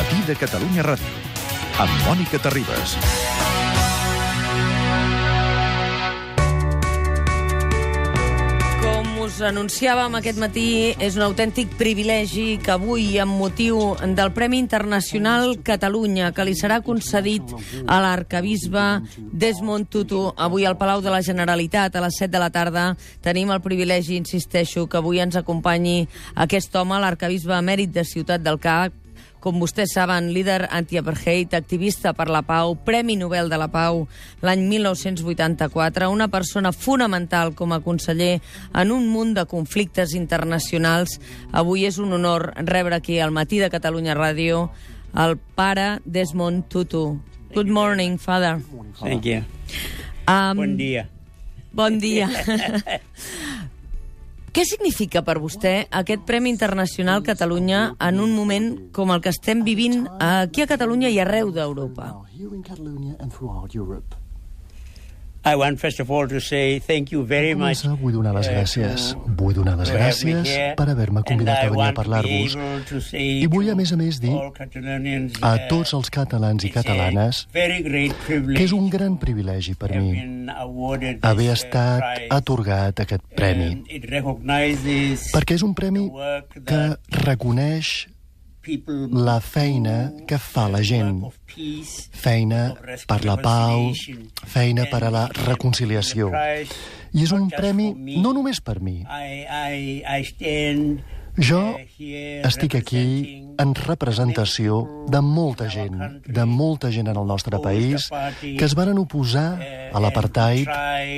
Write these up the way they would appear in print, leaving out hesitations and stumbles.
Matí de Catalunya Ràdio, amb Mònica Terribas. Com us anunciàvem aquest matí, és un autèntic privilegi que avui, amb motiu del Premi Internacional Catalunya, que li serà concedit a l'arquebisbe Desmond Tutu, avui al Palau de la Generalitat, a les 7 de la tarda, tenim el privilegi, insisteixo, que avui ens acompanyi aquest home, l'arquebisbe emèrit de Ciutat del Cap, com vostès saben, líder anti-apartheid, activista per la pau, Premi Nobel de la Pau l'any 1984, una persona fonamental com a conseller en un munt de conflictes internacionals. Avui és un honor rebre aquí al Matí de Catalunya Ràdio el pare Desmond Tutu. Good morning, Father. Thank you. Bon dia. Bon dia. Què significa per vostè aquest Premi Internacional Catalunya en un moment com el que estem vivint aquí a Catalunya i arreu d'Europa? I want first of all to say thank you very much. Vull donar les gràcies. Vull donar les gràcies per haver-me convidat a venir a parlar-vos. I vull, a més, dir a tots els catalans i catalanes que és un gran privilegi per mi haver estat atorgat aquest premi. Perquè és un premi que reconeix la feina que fa la gent, feina per la pau, feina per a la reconciliació. I és un premi no només per mi. Jo estic aquí en representació de molta gent en el nostre país que es varen oposar a l'apartheid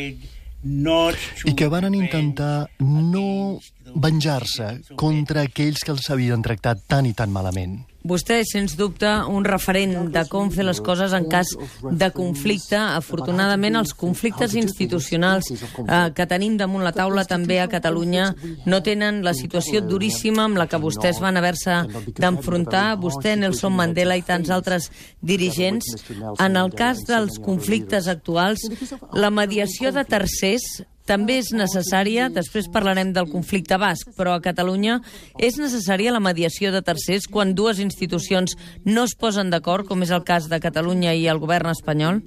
i que varen intentar no venjar-se contra aquells que els havien tractat tan i tan malament. Vostè és, sens dubte, un referent de com fer les coses en cas de conflicte. Afortunadament, els conflictes institucionals que tenim damunt la taula també a Catalunya no tenen la situació duríssima amb la que vostès van haver-se d'enfrontar, vostè, Nelson Mandela i tants altres dirigents. En el cas dels conflictes actuals, la mediació de tercers també és necessària, després parlarem del conflicte basc, però a Catalunya és necessària la mediació de tercers quan dues institucions no es posen d'acord, com és el cas de Catalunya i el govern espanyol?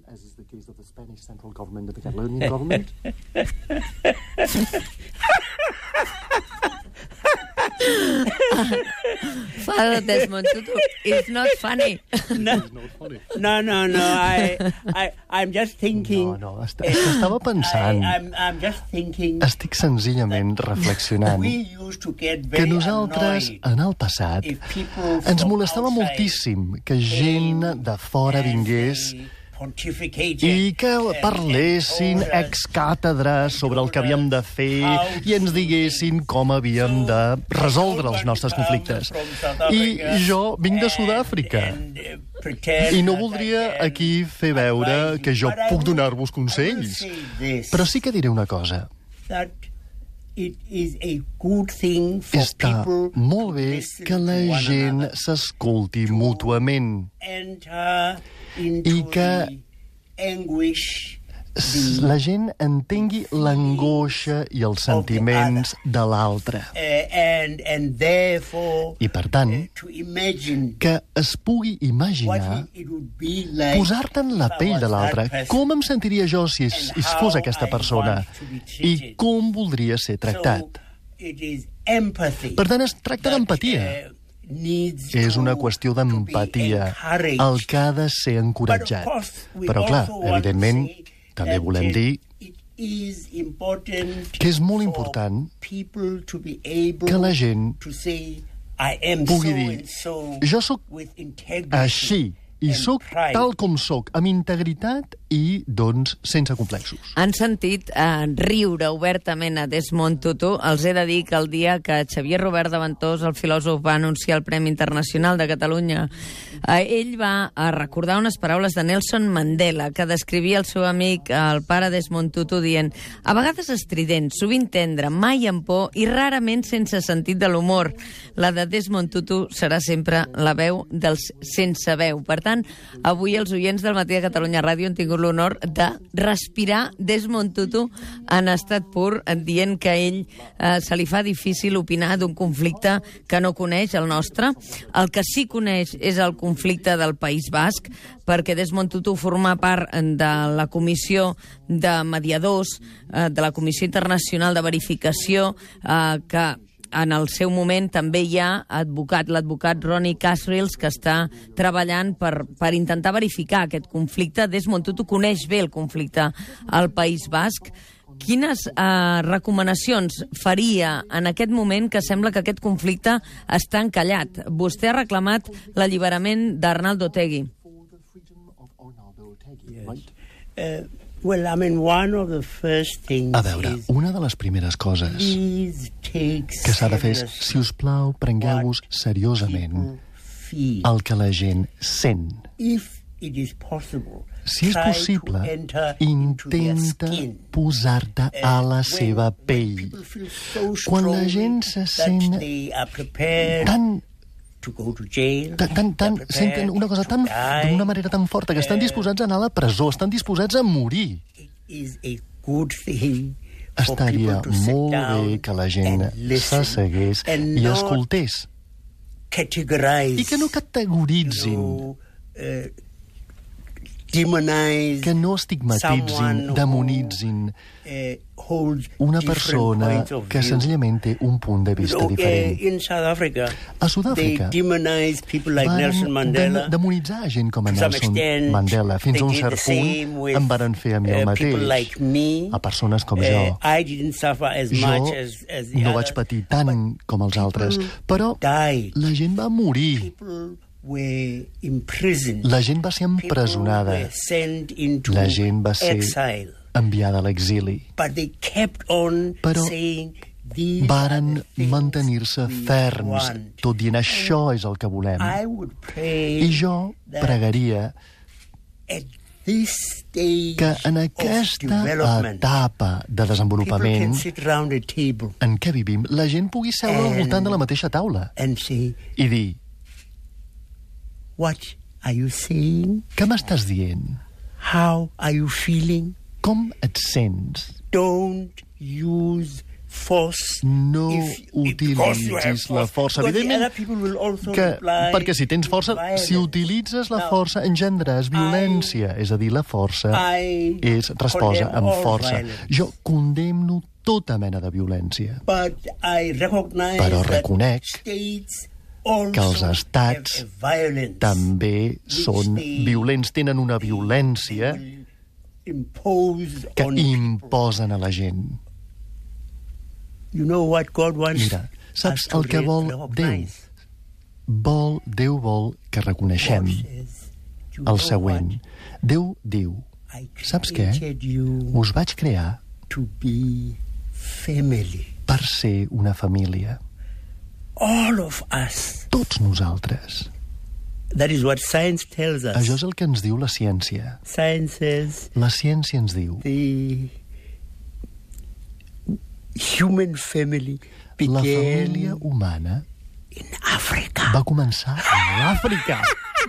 Father Desmond Tutu, it's not funny. No. I'm just thinking. No, estava pensant. I'm just thinking. Estic senzillament reflexionant que nosaltres, en el passat, ens molestava moltíssim que gent de fora vingués i que parlessin ex-càtedra sobre el que havíem de fer i ens diguessin com havíem de resoldre els nostres conflictes. I jo vinc de Sud-àfrica i no voldria aquí fer veure que jo puc donar-vos consells, però sí que diré una cosa. Està molt bé que la gent s'escolti mútuament i que la gent entengui l'angoixa i els sentiments de l'altre. I, per tant, que es pugui imaginar posar-te en la pell de l'altre. Com em sentiria jo si fos aquesta persona? I com voldria ser tractat? Per tant, es tracta d'empatia. És una qüestió d'empatia, el que ha de ser encoratjat. Però, clar, evidentment, també volem dir que és molt important que la gent pugui dir jo sóc així i sóc tal com sóc, amb integritat i, doncs, sense complexos. Han sentit riure obertament a Desmond Tutu. Els he de dir que el dia que Xavier Robert de Ventós, el filòsof, va anunciar el Premi Internacional de Catalunya, ell va recordar unes paraules de Nelson Mandela, que descrivia el seu amic, el pare Desmond Tutu, dient: a vegades estrident, sovint tendre, mai amb por i rarament sense sentit de l'humor. La de Desmond Tutu serà sempre la veu dels sense veu. Per tant, avui els oients del Matí de Catalunya Ràdio han tingut tingut l'honor de respirar Desmond Tutu en estat pur, dient que a ell se li fa difícil opinar d'un conflicte que no coneix, el nostre. El que sí coneix és el conflicte del País Basc, perquè Desmond Tutu forma part de la comissió de mediadors, de la Comissió Internacional de Verificació, que en el seu moment també hi ha l'advocat Ronnie Kasrils, que està treballant per intentar verificar aquest conflicte. Desmond Tutu coneix bé el conflicte al País Basc. Quines recomanacions faria en aquest moment que sembla que aquest conflicte està encallat? Vostè ha reclamat l'alliberament d'Arnaldo Otegi. A veure, una de les primeres coses que s'ha de fer és, si us plau, prengueu-vos seriosament el que la gent sent. Si és possible, intenta posar-te a la seva pell. Quan la gent se sent senten una cosa d'una manera tan forta que estan disposats a anar a la presó, estan disposats a morir. Estaria molt bé que la gent s'assegués i escoltés. I que no categoritzin, que no estigmatitzin, demonitzin una persona que senzillament té un punt de vista diferent. A Sud-àfrica van demonitzar gent com a Nelson Mandela. Fins a un cert punt em varen fer a mi el mateix, a persones com jo. Jo no vaig patir tant com els altres, però la gent va morir. La gent va ser empresonada, la gent va ser enviada a l'exili, però varen mantenir-se ferms, tot dient això és el que volem. I jo pregaria que en aquesta etapa de desenvolupament en què vivim, la gent pugui seure al voltant de la mateixa taula i dir: What are you saying? Què m'estàs dient? How are you feeling? Com et sents? Don't use force. No utilitzis la força. Evidentment que, perquè si tens força, si utilitzes la força, engendres violència. És a dir, la força és resposta amb força. Jo condemno tota mena de violència. Però reconec que els estats també són violents, tenen una violència que imposen a la gent. Mira, saps el que vol Déu? Déu vol que reconeixem el següent. Déu diu: saps què? Us vaig crear per ser una família. All of us. Tots nosaltres. That is what science tells us. Això és el que ens diu la ciència. Science says la ciència ens diu the human family began la família humana in Africa. Va començar a l'Àfrica.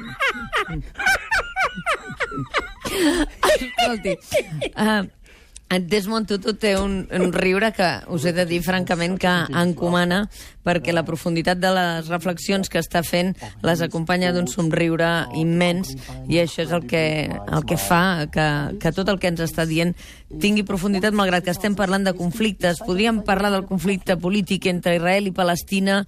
Escolti, Desmond Tutu té un riure que us he de dir francament que encomana, perquè la profunditat de les reflexions que està fent les acompanya d'un somriure immens, i això és el que fa que tot el que ens està dient tingui profunditat, malgrat que estem parlant de conflictes. Podríem parlar del conflicte polític entre Israel i Palestina.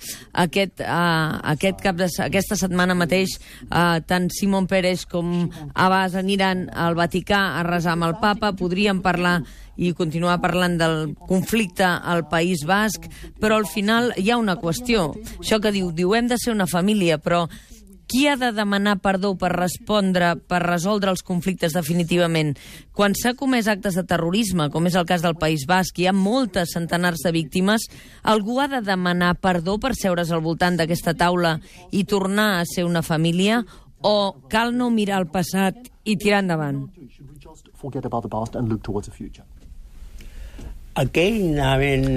Aquesta setmana mateix tant Simon Peres com Abbas aniran al Vaticà a resar amb el Papa. Podríem parlar i continuar parlant del conflicte al País Basc, però al final hi ha una qüestió. Això que diu hem de ser una família, però qui ha de demanar perdó per resoldre els conflictes definitivament? Quan s'ha comès actes de terrorisme, com és el cas del País Basc, hi ha moltes centenars de víctimes, algú ha de demanar perdó per seure's al voltant d'aquesta taula i tornar a ser una família, o cal no mirar el passat i tirar endavant? Forget about the past and look towards the future. Again, I mean,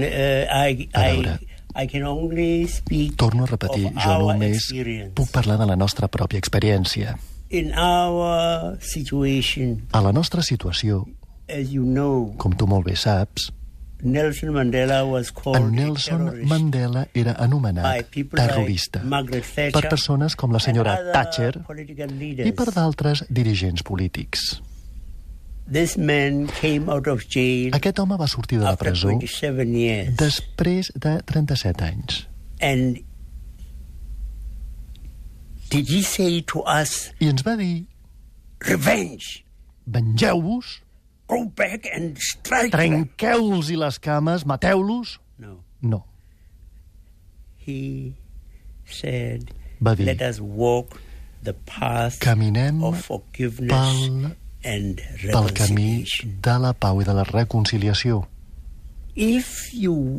I can only speak. Torno a repetir, jo només puc parlar de la nostra pròpia experiència. In our situation, A la nostra situació, as you know, com tu molt bé saps, Nelson Mandela was called en a Nelson terrorist Mandela era by anomenat people terrorista like Margaret Thatcher per persones com la senyora and other Thatcher political i leaders. per d'altres dirigents polítics. This man came out of jail Aquest home va sortir de la after presó 27 years. després de 37 anys. And did he say to us, I ens va dir, revenge, vengeu-vos, go back and strike them? trenqueu-los i les cames, mateu-los? No. No. He said, Va dir, let us walk the path caminem of forgiveness pel and pel camí reconciliation. de la pau i de la reconciliació. If you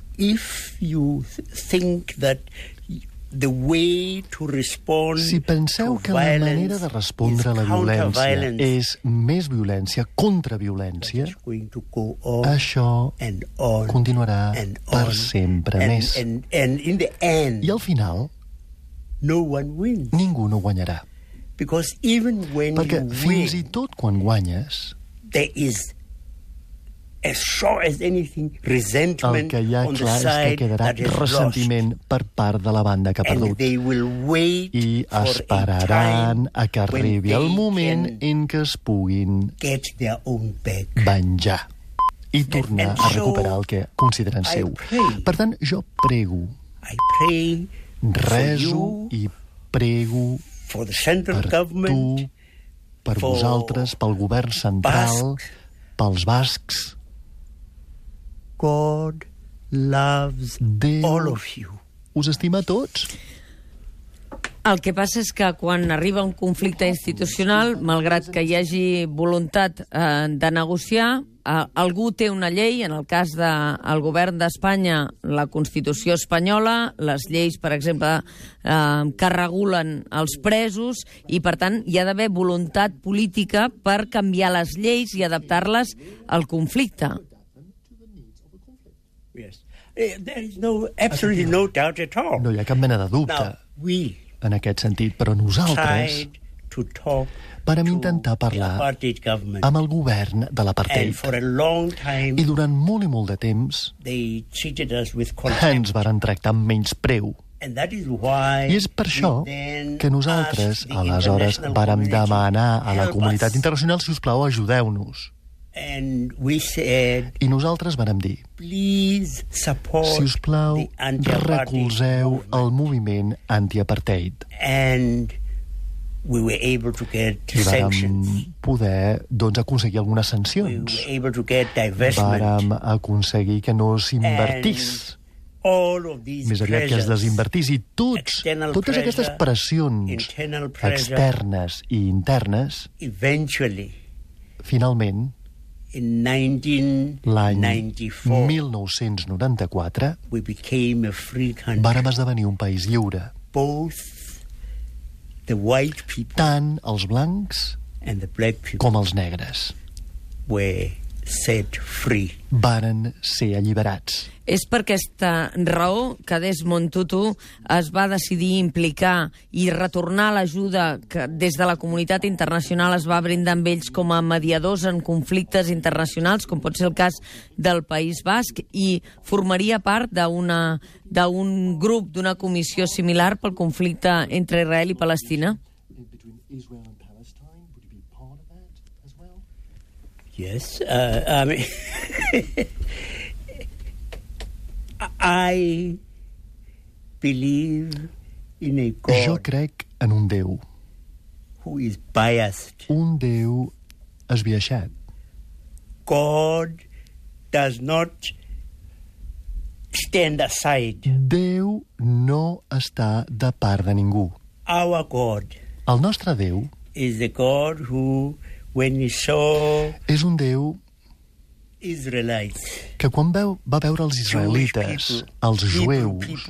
think that the way to respond Si penseu to que la violence manera de respondre a la is violència counter-violence, és més violència contra violència, it's going to go on això and on continuarà and per on. sempre més. And in the end, I al final, no one wins. ningú no guanyarà. Because even when Perquè you fins i win, tot quan guanyes, there is, as sure as anything, el resentment que hi ha on the clar és que side quedarà that is lost. ressentiment per part de la banda que ha And perdut. they will wait I for a esperaran time a que when arribi they el moment can en què es puguin get their own back. venjar i tornar and a so recuperar el que consideren I seu. pray. Per tant, jo prego, I pray rezo you, i prego for the central per government, tu, per for vosaltres, pel govern central, Bascs. pels bascs. God loves Déu all of you. us estima a tots. El que passa és que quan arriba un conflicte institucional, malgrat que hi hagi voluntat de negociar, algú té una llei, en el cas del govern d'Espanya, la Constitució espanyola, les lleis, per exemple, que regulen els presos, i, per tant, hi ha d'haver voluntat política per canviar les lleis i adaptar-les al conflicte. Yes. There is absolutely no doubt at all. No hi ha cap mena de dubte Now, we en aquest sentit, però nosaltres tried to talk vàrem to intentar the parlar apartheid government. amb el govern de And l'apartheid. for a long time, I durant molt i molt de temps they treated us with ens contempt. varen tractar amb menyspreu. And that is why I és per això we then que nosaltres, asked the aleshores, international vàrem community, demanar a la help comunitat us. internacional, si us plau, ajudeu-nos. And we said, I nosaltres vàrem dir, please support si us plau, the anti-apartheid recolzeu movement. el moviment anti-apartheid. And we were able to get I sanctions. vàrem poder, doncs, aconseguir algunes We sancions. were able to get divestment. Vàrem aconseguir que no s'invertís, All of these més aviat que es pressures, desinvertís, i external totes aquestes pressure, pressions internal pressure, externes i internes, eventually, finalment, in l'any 1994, 1994, we became a free country. vàrem esdevenir un país lliure. Both the white people Tant els blancs and the black people com els negres were set free. varen ser alliberats. És per aquesta raó que Desmond Tutu es va decidir implicar i retornar l'ajuda que des de la comunitat internacional es va brindar amb ells com a mediadors en conflictes internacionals, com pot ser el cas del País Basc, i formaria part d'un grup, d'una comissió similar pel conflicte entre Israel i Palestina. Yes, I mean, I believe in a Jo God crec en un Déu, who is biased. un Déu esbiaixat. God does not stand aside. Déu no està de part de ningú. Our God El nostre Déu is the God who, when he saw és un Déu Israelites, que quan va veure els israelites, els jueus,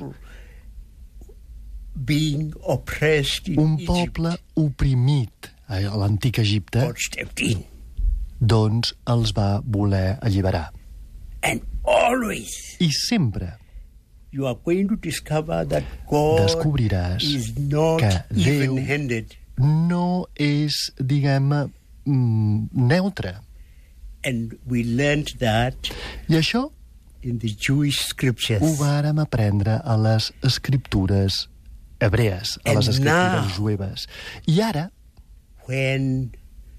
being oppressed in un Egypt, poble oprimit a l'antic Egipte, God stepped in. doncs els va voler alliberar. And always I sempre you are going to discover that God descobriràs is not que Déu even-handed. no és, diguem, neutre. And we learned that I això in the Jewish scriptures. ho vàrem aprendre a les escriptures hebrees, a les escriptures jueves. I ara, When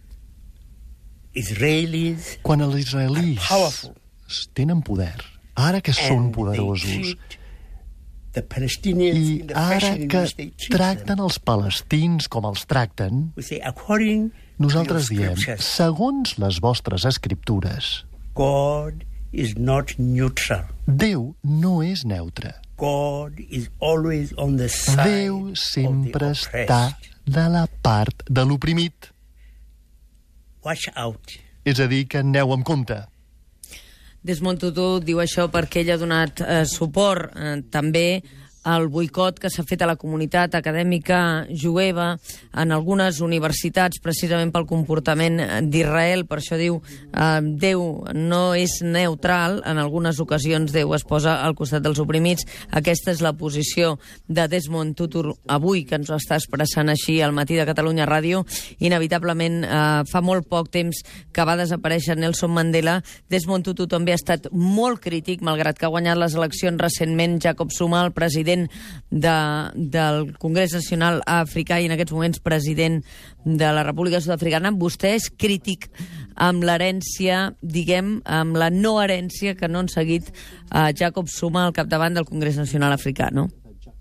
Israelis quan els israelis tenen poder, ara que són poderosos, the Palestinians i in the ara fashion in que which they treat tracten els palestins com els tracten, we say, according nosaltres to your diem, scriptures, segons les vostres escriptures, God is not neutral. Déu no és neutre. God is always on the side Déu sempre of the està oppressed. de la part de l'oprimit. Watch out. És a dir, que aneu amb compte. Desmond Tutu diu això perquè ell ha donat suport també al boicot que s'ha fet a la comunitat acadèmica jueva en algunes universitats, precisament pel comportament d'Israel. Per això diu, Déu no és neutral, en algunes ocasions Déu es posa al costat dels oprimits. Aquesta és la posició de Desmond Tutu avui, que ens ho està expressant així al Matí de Catalunya Ràdio. Inevitablement, fa molt poc temps que va desaparèixer Nelson Mandela. Desmond Tutu també ha estat molt crític, malgrat que ha guanyat les eleccions recentment Jacob Zuma, el president del Congrés Nacional Africà i en aquests moments president de la República Sud-africana. Vostè és crític amb l'herència, diguem, amb la no herència que no han seguit Jacob Zuma al capdavant del Congrés Nacional Africà, no?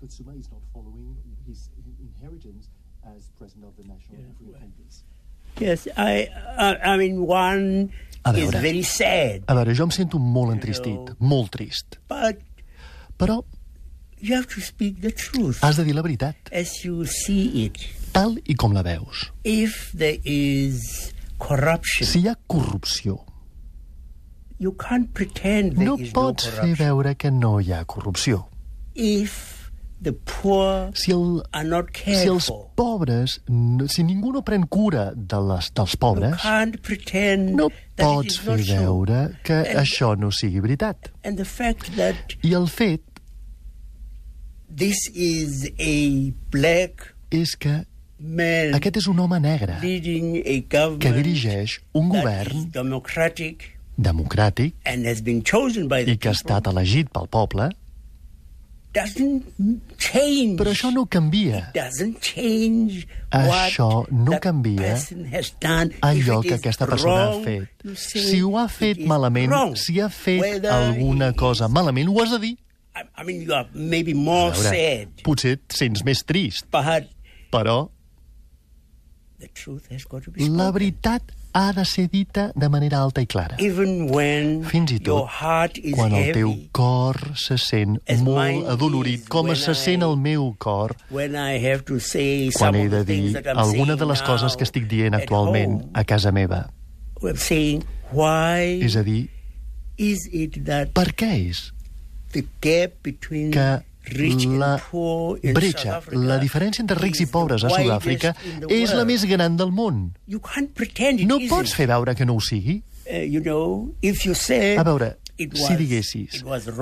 Yes, I mean, one is very sad. A veure, jo em sento molt entristit, molt trist. Però you have to speak the truth. Has de dir la veritat, as you see it. Tal i com la veus. If there is corruption, si hi ha corrupció, you can't pretend there no is pots no fer veure que no hi ha corrupció. If the poor are not cared si els pobres, si ningú no pren cura dels pobres, you can't pretend no that pots fer veure que això no sigui veritat. And the fact that I el fet this is a black és que man aquest és un home negre que dirigeix un govern democràtic i que ha estat elegit pel poble. Però això no canvia. Això no canvia allò que aquesta persona ha fet. Si ho ha fet malament, si ha fet alguna cosa malament, ho has de dir. I mean, you are maybe more sad. Potser et sents més trist, però the truth has got to be spoken. La veritat ha de ser dita de manera alta i clara. Fins i tot quan el teu cor se sent molt adolorit, com se sent el meu cor quan he de dir alguna de les coses que estic dient actualment a casa meva. És a dir, per què és que la bretxa, la diferència entre rics i pobres a Sud-àfrica és la més gran del món. No pots fer veure que no ho sigui. A veure, si diguessis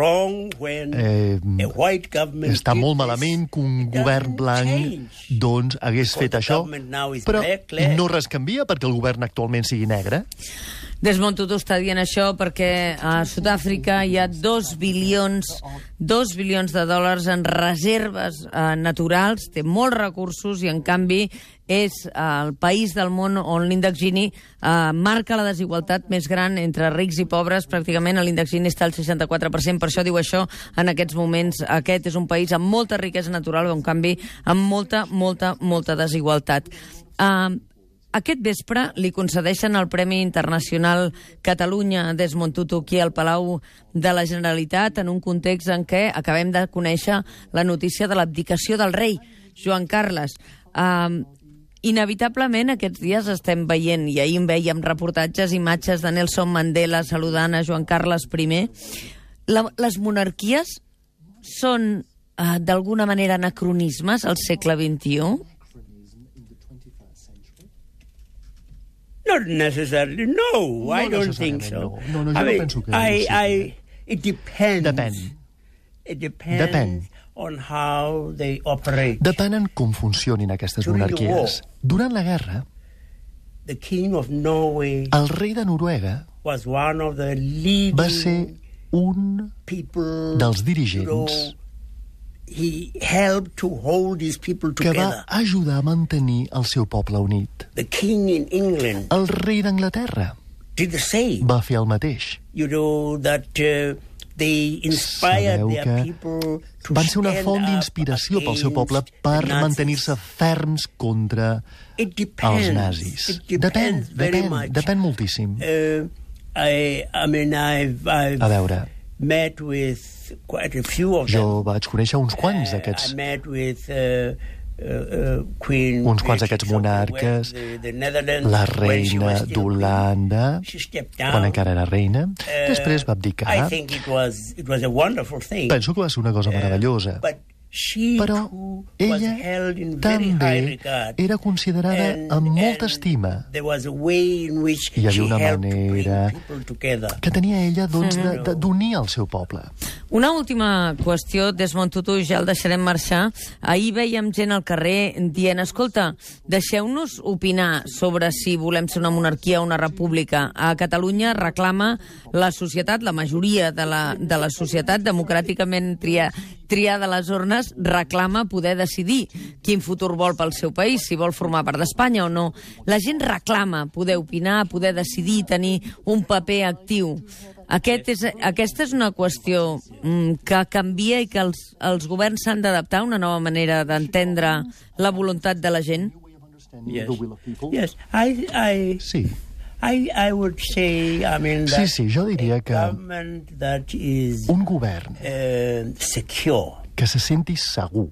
està molt malament que un govern blanc doncs hagués fet això, però no res canvia perquè el govern actualment sigui negre. Desmond Tutu està dient això perquè a Sud-àfrica hi ha 2 bilions de dòlars en reserves naturals, té molts recursos i, en canvi, és el país del món on l'índex Gini marca la desigualtat més gran entre rics i pobres. Pràcticament l'índex Gini està al 64%, per això diu això en aquests moments. Aquest és un país amb molta riquesa natural, però, en canvi, amb molta desigualtat. Aquest vespre li concedeixen el Premi Internacional Catalunya Desmond Tutu aquí al Palau de la Generalitat, en un context en què acabem de conèixer la notícia de l'abdicació del rei, Joan Carles. Inevitablement aquests dies estem veient, i ahir veiem reportatges, imatges de Nelson Mandela saludant a Joan Carles I. Les monarquies són d'alguna manera anacronismes al segle XXI? Not necessarily, no. I don't think so. No, jo no penso que it depends. Depèn. It depends on how they operate. Depèn en com funcionin aquestes monarquies. Durant la guerra, The King of Norway el rei de Noruega was one of the leading va ser un people, dels dirigents he helped to hold these people que together. va ajudar a mantenir el seu poble unit. The king in England El rei d'Anglaterra did the same. va fer el mateix. You know that they inspired Sabeu their que people to van ser una stand font up d'inspiració pel seu against poble the per Nazis. mantenir-se ferms contra It depends. els nazis. It depends very much. Depèn moltíssim. I mean, I've A veure, met with quite a few of them. jo vaig conèixer uns quants d'aquests. I met with Queen Uns quants Beatrix d'aquests of monarques, the Netherlands, la when she was reina still d'Holanda, queen. She stepped down. quan encara era reina, després va abdicar. I think it was a wonderful thing. Penso que va ser una cosa meravellosa. But she Però too was ella held in very high també regard. era considerada amb molta estima. There was a way in which Hi havia she una helped to bring manera people together. que tenia ella doncs, d'unir el seu poble. Una última qüestió, Desmond Tutu, ja el deixarem marxar. Ahir veiem gent al carrer dient, escolta, deixeu-nos opinar sobre si volem ser una monarquia o una república. A Catalunya reclama la societat, la majoria de la societat democràticament triada a les urnes, reclama poder decidir quin futur vol pel seu país, si vol formar part d'Espanya o no. La gent reclama poder opinar, poder decidir, tenir un paper actiu. Aquesta és una qüestió que canvia i que els governs s'han d'adaptar a una nova manera d'entendre la voluntat de la gent. Yes, Sí. I would say, I mean, that Sí, jo diria que a government that is un govern secure que se senti segur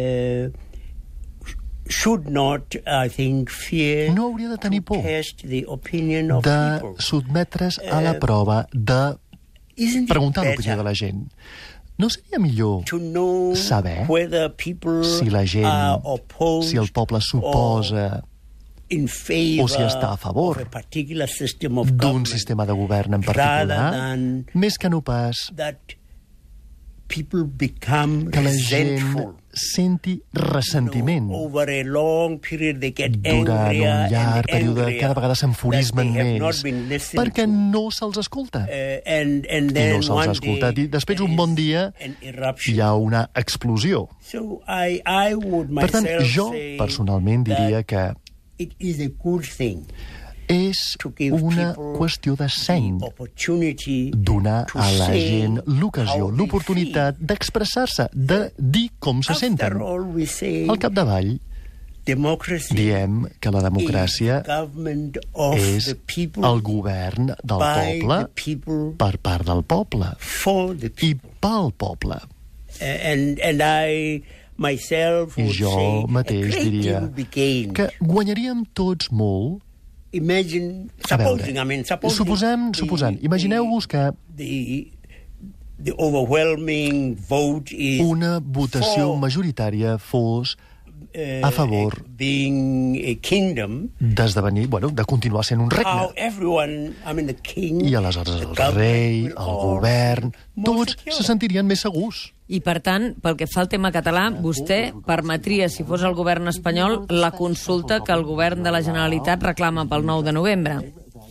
should not, I think, fear no hauria de tenir por test the opinion of de people. sotmetre's a la prova de Isn't it preguntar l'opinió better de la gent. No seria millor to know saber whether people si la gent, are opposed si el poble s'oposa in favor o si està a favor of a particular system of d'un government, sistema de govern en rather particular, than més que no pas that people become que la gent resentful. senti ressentiment. Over a long period they get Durant angrier un llarg and període angrier cada vegada s'enfurismen that they have not més been listened perquè to. no se'ls escolta. And I then no se'ls one ha escoltat. day I després, there un bon is dia, an eruption. hi ha una explosió. So I would Per tant, myself jo say personalment diria that que it is a good thing és to give una people qüestió de seny the opportunity donar to a la say gent l'ocasió, how they l'oportunitat d'expressar-se, de dir com se senten. After all, we say Al capdavall, democracy diem que la democràcia is government of és the people, el govern del by poble the people, per part del poble for the i people. pel poble. And I myself I would jo say mateix a great diria deal be gained. que guanyaríem tots molt. Imagine, A veure, supposing, I mean, supposing suposant, imagineu-vos que the overwhelming vote is una votació for, majoritària fos a favor being a kingdom, d'esdevenir, de continuar sent un how regne. everyone, I mean, the king, I aleshores the el government rei, will el all govern, be more tots secure. se sentirien més segurs. I, per tant, pel que fa al tema català, vostè permetria, si fos el govern espanyol, la consulta que el govern de la Generalitat reclama pel 9 de novembre.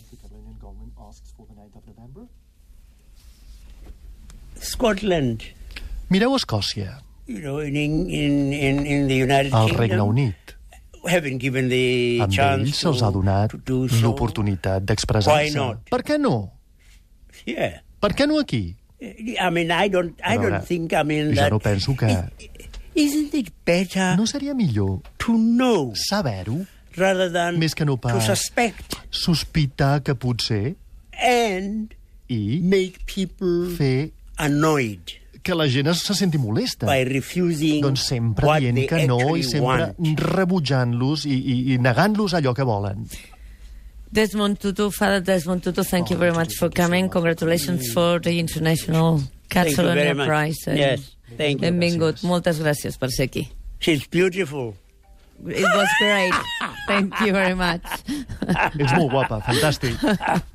Scotland, Mireu Escòcia, you know, in the United el Kingdom, Regne Unit. having given the Amb chance ells se'ls ha donat to do so. l'oportunitat Why d'expressar-se. not? Per què no? Yeah. Per què no aquí? I mean, I don't think, I mean, Jo that... no penso que... Isn't it better No seria millor to know saber-ho rather than més que no to pas suspect sospitar que potser and i make people fer annoyed que la gent se senti molesta? by refusing Doncs sempre what dient they que no i actually sempre want. rebutjant-los i negant-los allò que volen. Desmond Tutu, Father Desmond Tutu, thank you very much for coming. Congratulations for the International Thank you very Catalonia much. Prize. Yes, thank you. Benvingut. Moltes gràcies per ser aquí. She's beautiful. It was great. Thank you very much. Ets molt guapa, fantàstic.